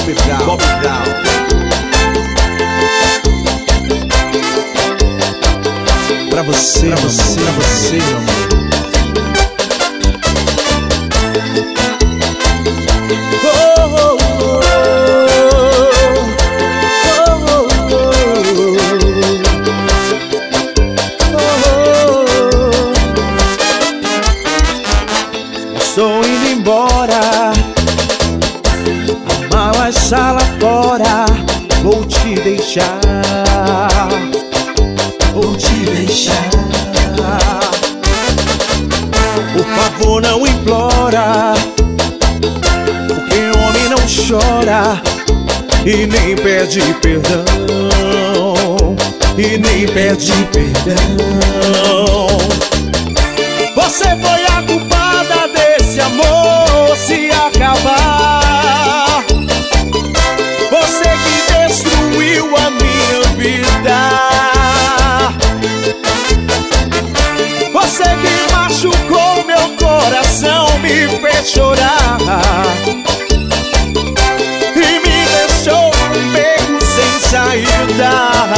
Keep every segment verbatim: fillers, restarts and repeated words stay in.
Bob Brown, Bob Brown. Pra você, pra você, pra você, meu amor. Estou indo embora, a mala está lá fora. Vou te deixar, vou te deixar. Por favor, não implora, porque homem não chora e nem pede perdão, e nem pede perdão. Você foi a culpada desse amor se acabar. Você que destruiu a minha vida. Você que machucou meu coração, me fez chorar e me deixou um beco sem saída.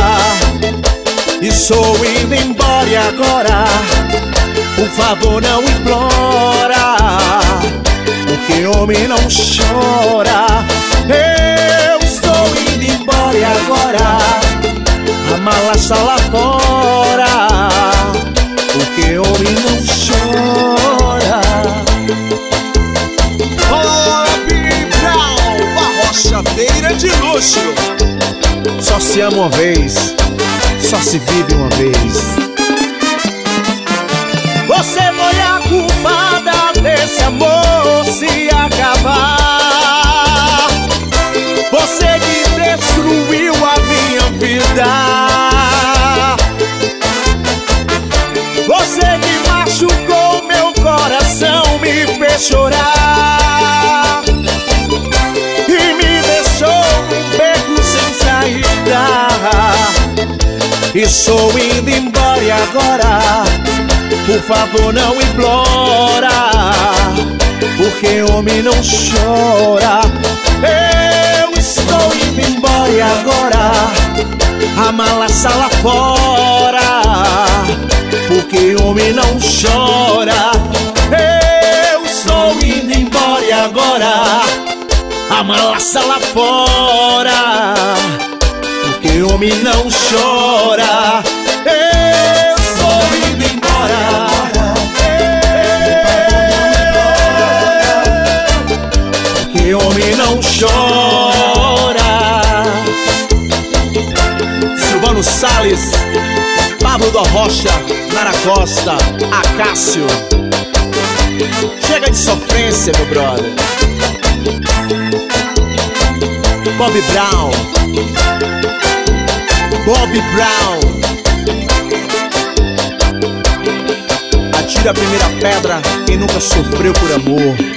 Estou indo embora e agora, por favor, não implora, porque homem não chora. Eu estou indo embora e agora, a mala está lá fora, porque homem não chora. Bob Brown, a rochadeira de luxo. Só se ama uma vez, só se vive uma vez. Você foi a culpada desse amor se acabar. Você que destruiu a minha vida. Você que machucou meu coração, me fez chorar e me deixou um beco sem saída. Estou indo embora e agora, por favor, não implora, porque homem não chora. Eu estou indo embora e agora, a mala está lá fora, porque homem não chora. Eu estou indo embora e agora, a mala está lá fora, porque homem não chora. Eu estou indo embora, porque homem não chora. Silvano Salles, Pablo da Rocha, Nara Costa, Acácio. Chega de sofrência, meu brother. Bob Brown, Bob Brown. Atira a primeira pedra quem nunca sofreu por amor.